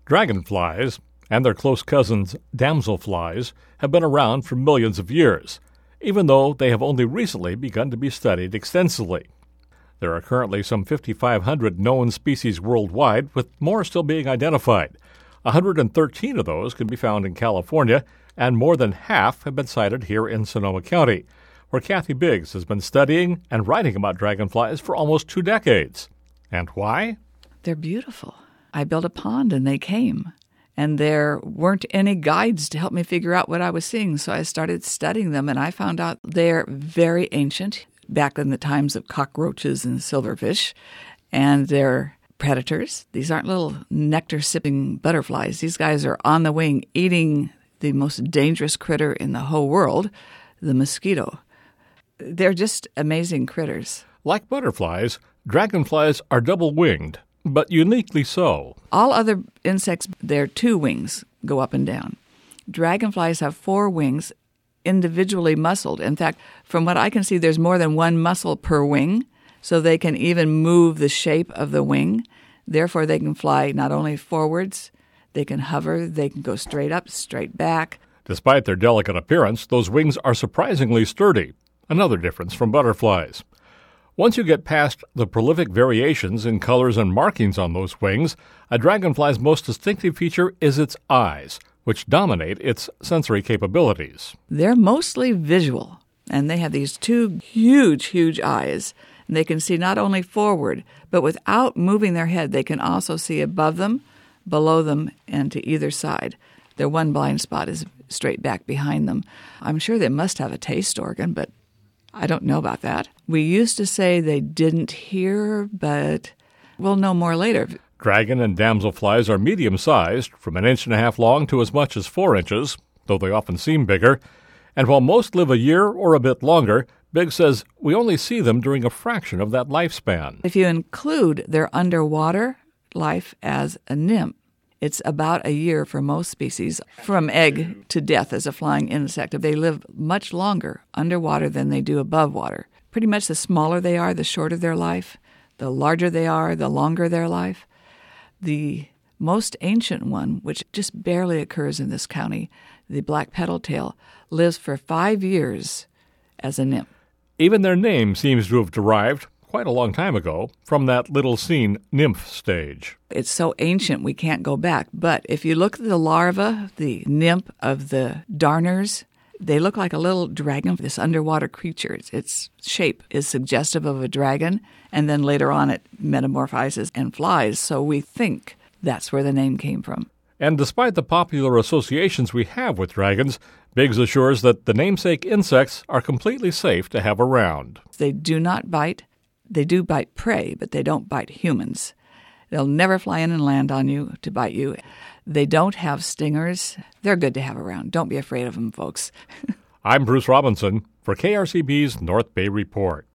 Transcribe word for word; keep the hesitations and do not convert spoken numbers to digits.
Dragonflies, and their close cousins damselflies, have been around for millions of years, even though they have only recently begun to be studied extensively. There are currently some fifty-five hundred known species worldwide, with more still being identified. one hundred thirteen of those can be found in California, and more than half have been sighted here in Sonoma County, where Kathy Biggs has been studying and writing about dragonflies for almost two decades. And why? They're beautiful. I built a pond and they came. And there weren't any guides to help me figure out what I was seeing, so I started studying them, and I found out they're very ancient, back in the times of cockroaches and silverfish, and they're predators. These aren't little nectar-sipping butterflies. These guys are on the wing eating the most dangerous critter in the whole world, the mosquito. They're just amazing critters. Like butterflies, dragonflies are double-winged, but uniquely so. All other insects, their two wings go up and down. Dragonflies have four wings, individually muscled. In fact, from what I can see, there's more than one muscle per wing, so they can even move the shape of the wing. Therefore, they can fly not only forwards, they can hover, they can go straight up, straight back. Despite their delicate appearance, those wings are surprisingly sturdy, another difference from butterflies. Once you get past the prolific variations in colors and markings on those wings, a dragonfly's most distinctive feature is its eyes, which dominate its sensory capabilities. They're mostly visual, and they have these two huge, huge eyes. And they can see not only forward, but without moving their head, they can also see above them, below them, and to either side. Their one blind spot is straight back behind them. I'm sure they must have a taste organ, but I don't know about that. We used to say they didn't hear, but we'll know more later. Dragon and damselflies are medium-sized, from an inch and a half long to as much as four inches, though they often seem bigger. And while most live a year or a bit longer, Biggs says we only see them during a fraction of that lifespan. If you include their underwater life as a nymph, it's about a year for most species, from egg to death as a flying insect. They live much longer underwater than they do above water. Pretty much the smaller they are, the shorter their life. The larger they are, the longer their life. The most ancient one, which just barely occurs in this county, the black petaltail, lives for five years as a nymph. Even their name seems to have derived, quite a long time ago, from that little seen nymph stage. It's so ancient we can't go back. But if you look at the larva, the nymph of the darners, they look like a little dragon, this underwater creature. Its, its shape is suggestive of a dragon, and then later on it metamorphizes and flies, so we think that's where the name came from. And despite the popular associations we have with dragons, Biggs assures that the namesake insects are completely safe to have around. They do not bite. They do bite prey, but they don't bite humans. They'll never fly in and land on you to bite you. They don't have stingers. They're good to have around. Don't be afraid of them, folks. I'm Bruce Robinson for K R C B's North Bay Report.